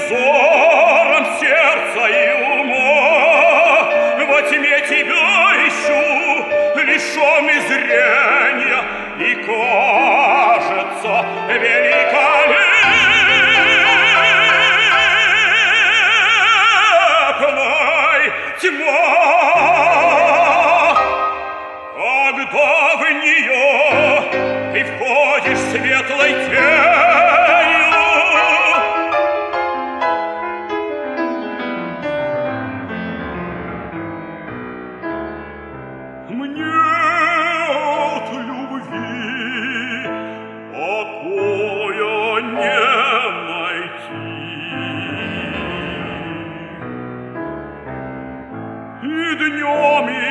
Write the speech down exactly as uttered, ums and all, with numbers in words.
взором сердца и ума. Во тьме тебя ищу, лишенный зрения, и кажется великолепной тьма. Когда в нее ты входишь светлой тенью, мне от любви покоя не найти. И днем